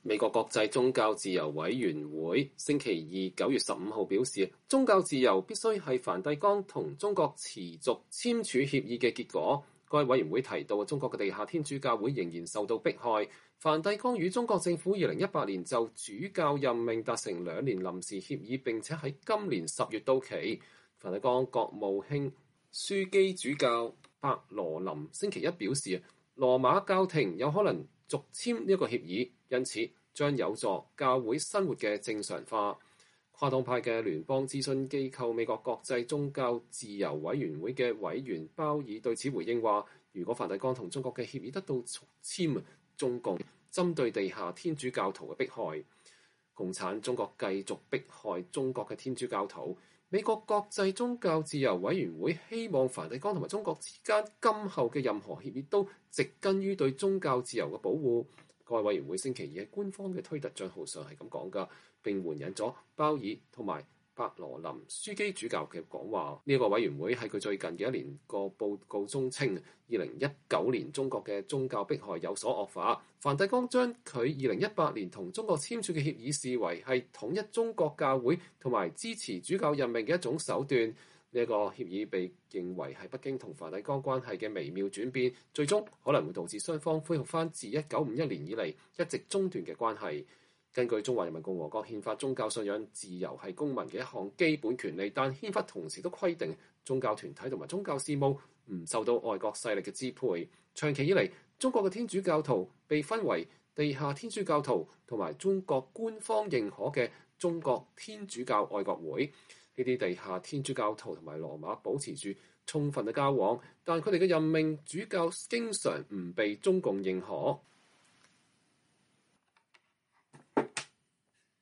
美國國際宗教自由委員會星期二9月15號表示，宗教自由必須係梵蒂岡同中國持續簽署協議嘅結果。該委員會提到，中國嘅地下天主教會仍然受到迫害。梵蒂岡與中國政府2018年就主教任命達成2年臨時協議，並且喺今年10月到期。梵蒂岡國務卿樞機主教伯羅林星期一表示，羅馬教廷有可能續簽呢一個協議，因此將有助教會生活嘅正常化。跨黨派嘅聯邦諮詢機構美國國際宗教自由委員會嘅委員鮑爾對此回應話，如果梵蒂岡同中國嘅協議得到續簽，中共針對地下天主教徒嘅迫害，共產中國繼續迫害中國嘅天主教徒。美國國際宗教自由委員會希望梵蒂岡同埋中國之間今後嘅任何協議都植根於對宗教自由嘅保護。該委員會星期二喺官方嘅推特賬號上係咁講㗎，並援引咗鮑爾同埋伯羅林樞機主教嘅講話。呢個委員會喺佢最近嘅一年個報告中稱，2019年中國嘅宗教迫害有所惡化。梵蒂岡將佢2018年同中國簽署嘅協議視為係統一中國教會同埋支持主教任命嘅一種手段。呢個協議被認為係北京同梵蒂岡關係嘅微妙轉變，最終可能會導致雙方恢復翻自1951年以嚟一直中斷嘅關係。根據中華人民共和國憲法，宗教信仰自由係公民嘅一項基本權利，但憲法同時都規定宗教團體同埋宗教事務唔受到外國勢力嘅支配。長期以嚟，中國嘅天主教徒被分為地下天主教徒同埋中國官方認可嘅中國天主教愛國會。呢啲地下天主教徒同埋羅馬保持住充分嘅交往，但佢哋嘅任命主教經常唔被中共認可。